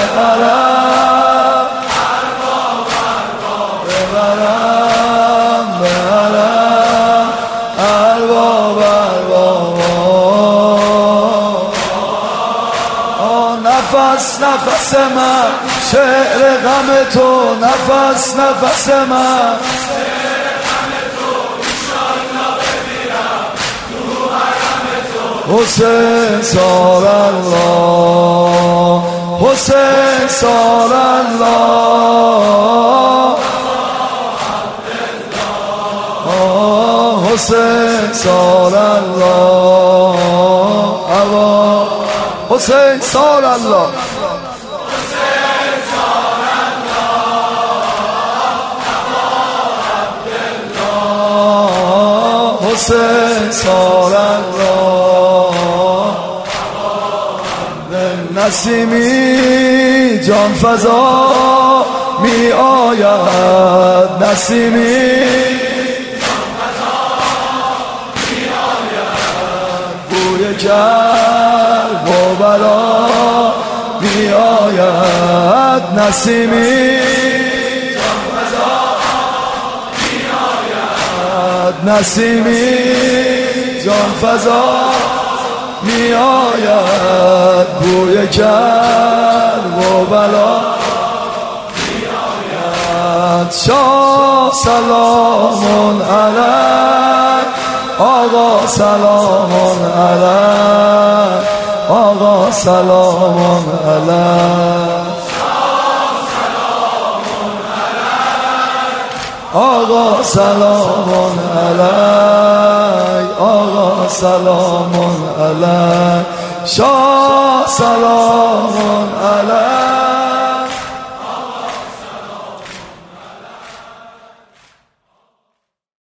نفس نفس من شعر غم تو، نفس نفس من حسین سال الله، حسین سال الله، حسین سال الله، حسین سال الله، حسین سال الله. نسیمی جان فضا می آید، نسیمی جان فضا می آید، بوی کرب و بلا می آید، نسیمی جان فضا می آید، نسیمی جان فضا می آید، بوی کرب و بلا می آید. شاه سلام علیک، آقا سلام علیک، آقا سلام علیک، آقا سلام علیک، آقا سلام علیک، شاه سلام علیک.